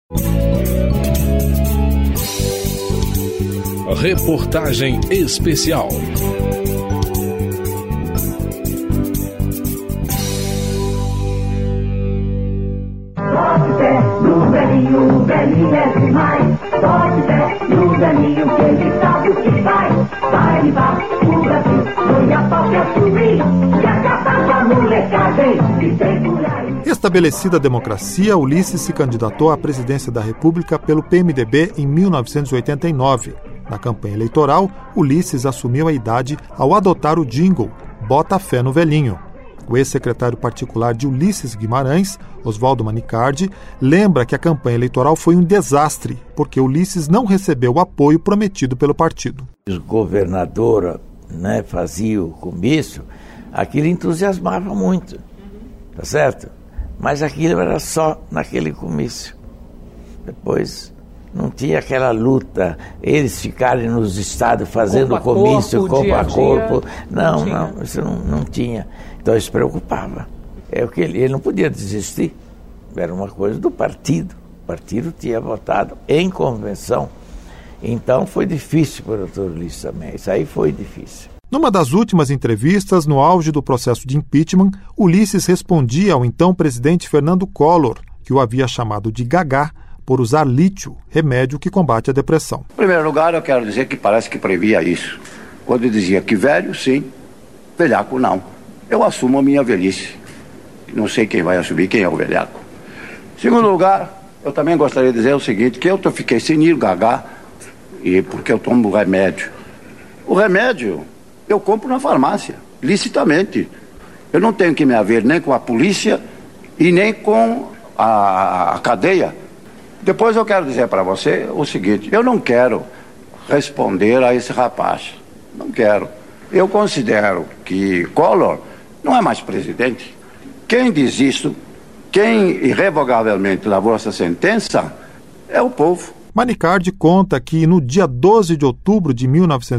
Reportagem especial. No velhinho, o velhinho é demais. Pode ser no velhinho que ele sabe o que faz. Vai levar o Brasil, foi a pau que assumir. E acabar com a molecagem que tem por aí. Estabelecida a democracia, Ulisses se candidatou à presidência da República pelo PMDB em 1989. Na campanha eleitoral, Ulisses assumiu a idade ao adotar o jingle "Bota fé no velhinho". O ex-secretário particular de Ulisses Guimarães, Oswaldo Manicardi, lembra que a campanha eleitoral foi um desastre, porque Ulisses não recebeu o apoio prometido pelo partido. O governador fazia o comício, aquilo entusiasmava muito, tá certo? Mas aquilo era só naquele comício. Depois não tinha aquela luta, eles ficarem nos estados fazendo comício, corpo a corpo. Não, isso não tinha. Então isso preocupava. Ele não podia desistir. Era uma coisa do partido. O partido tinha votado em convenção. Então foi difícil para o Dr. Ulisses também. Isso aí foi difícil. Numa das últimas entrevistas, no auge do processo de impeachment, Ulisses respondia ao então presidente Fernando Collor, que o havia chamado de gagá, por usar lítio, remédio que combate a depressão. Em primeiro lugar, eu quero dizer que parece que previa isso. Quando dizia que velho, sim, velhaco, não. Eu assumo a minha velhice. Não sei quem vai assumir, quem é o velhaco. Em segundo lugar, eu também gostaria de dizer o seguinte, que eu fiquei senil, gagá, e porque eu tomo remédio. O remédio eu compro na farmácia, licitamente. Eu não tenho que me haver nem com a polícia e nem com a cadeia. Depois eu quero dizer para você o seguinte, eu não quero responder a esse rapaz, não quero. Eu considero que Collor não é mais presidente. Quem diz isso, quem irrevogavelmente lavou essa sentença, é o povo. Manicardi conta que no dia 12 de outubro de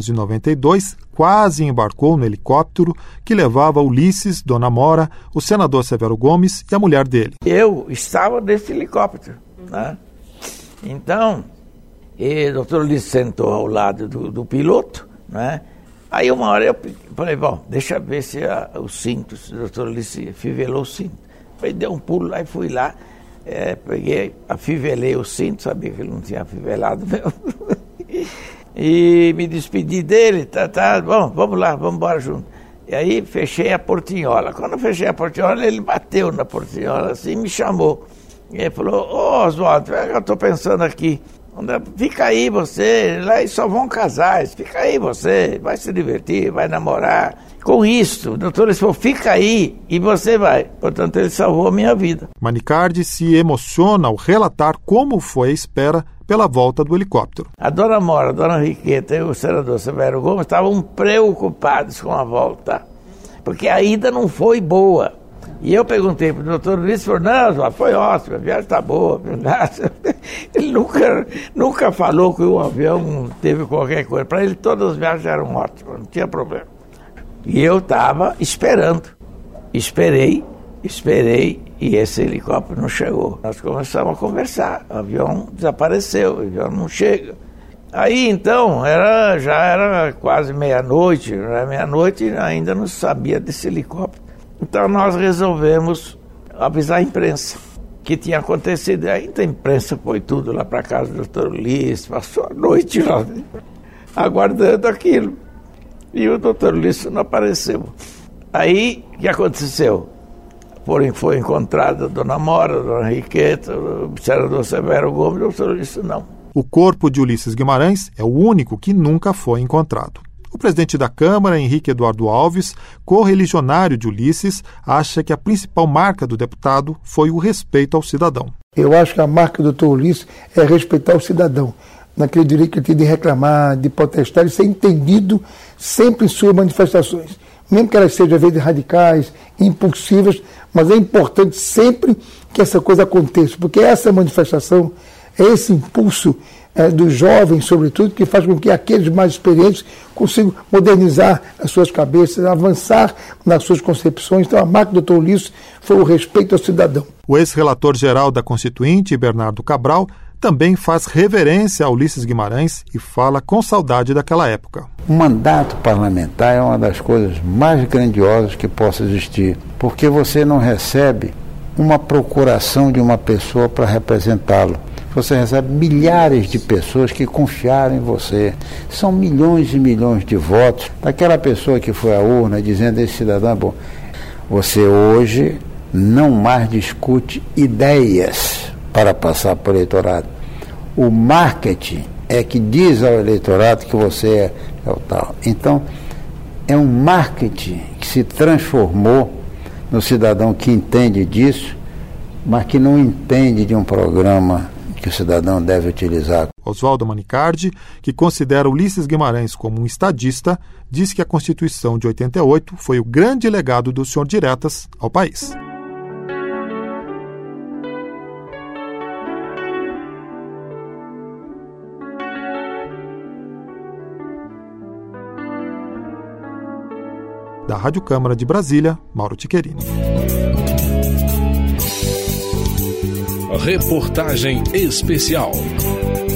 1992, quase embarcou no helicóptero que levava Ulisses, Dona Mora, o senador Severo Gomes e a mulher dele. Eu estava nesse helicóptero, né? Então, o Dr. Ulisses sentou ao lado do piloto, né? Aí uma hora eu falei, bom, deixa eu ver se o cinto, se o Dr. Ulisses fivelou o cinto. Aí dei um pulo lá e fui lá, peguei, afivelei o cinto, sabia que ele não tinha afivelado mesmo. E me despedi dele, tá, bom, vamos lá, vamos embora junto. E aí fechei a portinhola. Quando eu fechei a portinhola, ele bateu na portinhola assim e me chamou. E ele falou, Oswaldo, eu estou pensando aqui, fica aí você, lá eles só vão casar, fica aí você, vai se divertir, vai namorar. Com isso, o doutor falou, fica aí e você vai. Portanto, ele salvou a minha vida. Manicardi se emociona ao relatar como foi a espera pela volta do helicóptero. A dona Mora, a dona Henriqueta e o senador Severo Gomes estavam preocupados com a volta, porque a ida não foi boa. E eu perguntei para o doutor Ulisses, falou, não, foi ótimo, a viagem está boa. Ele nunca falou que o avião teve qualquer coisa. Para ele todas as viagens eram ótimas, não tinha problema. E eu estava esperando. Esperei, e esse helicóptero não chegou. Nós começamos a conversar, o avião desapareceu, o avião não chega. Aí então, já era quase meia-noite, e ainda não sabia desse helicóptero. Então nós resolvemos avisar a imprensa que tinha acontecido. Aí a imprensa foi tudo lá para casa do Dr. Ulisses, passou a noite lá aguardando aquilo. E o Dr. Ulisses não apareceu. Aí o que aconteceu? Foi encontrada a Dona Mora, a Dona Henriqueta, o senador Severo Gomes, o Dr. Ulisses não. O corpo de Ulisses Guimarães é o único que nunca foi encontrado. O presidente da Câmara, Henrique Eduardo Alves, correligionário de Ulisses, acha que a principal marca do deputado foi o respeito ao cidadão. Eu acho que a marca do Dr. Ulisses é respeitar o cidadão, naquele direito que ele tem de reclamar, de protestar e ser entendido sempre em suas manifestações. Mesmo que elas sejam às vezes radicais, impulsivas, mas é importante sempre que essa coisa aconteça, porque essa manifestação É esse impulso dos jovens, sobretudo, que faz com que aqueles mais experientes consigam modernizar as suas cabeças, avançar nas suas concepções. Então, a marca do Dr. Ulisses foi o respeito ao cidadão. O ex-relator-geral da Constituinte, Bernardo Cabral, também faz reverência a Ulisses Guimarães e fala com saudade daquela época. O mandato parlamentar é uma das coisas mais grandiosas que possa existir, porque você não recebe uma procuração de uma pessoa para representá-lo. Você recebe milhares de pessoas que confiaram em você. São milhões e milhões de votos daquela pessoa que foi à urna dizendo: esse cidadão é bom. Você hoje não mais discute ideias para passar para o eleitorado. O marketing é que diz ao eleitorado que você é o tal. Então, é um marketing que se transformou no cidadão que entende disso, mas que não entende de um programa que o cidadão deve utilizar. Oswaldo Manicardi, que considera Ulisses Guimarães como um estadista, diz que a Constituição de 88 foi o grande legado do Sr. Diretas ao país. Da Rádio Câmara de Brasília, Mauro Tiquerini. Reportagem especial.